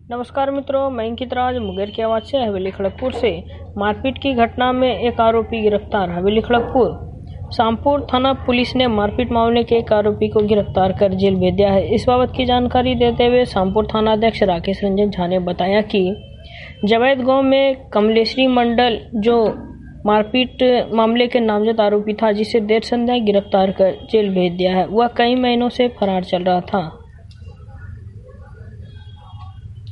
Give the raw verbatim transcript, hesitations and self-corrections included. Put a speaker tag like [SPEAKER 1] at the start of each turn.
[SPEAKER 1] नमस्कार मित्रों, मैं अंकित राज मुंगेर की आवाज से हवेली खड़गपुर से। मारपीट की घटना में एक आरोपी गिरफ्तार। हवेली खड़गपुर शामपुर थाना पुलिस ने मारपीट मामले के एक आरोपी को गिरफ्तार कर जेल भेज दिया है। इस बाबत की जानकारी देते हुए शामपुर थाना अध्यक्ष राकेश रंजन झा ने बताया कि जवैद गांव में कमलेश्वरी मंडल जो मारपीट मामले के नामजद आरोपी था, जिसे देर संध्या गिरफ्तार कर जेल भेज दिया है, वह कई महीनों से फरार चल रहा था।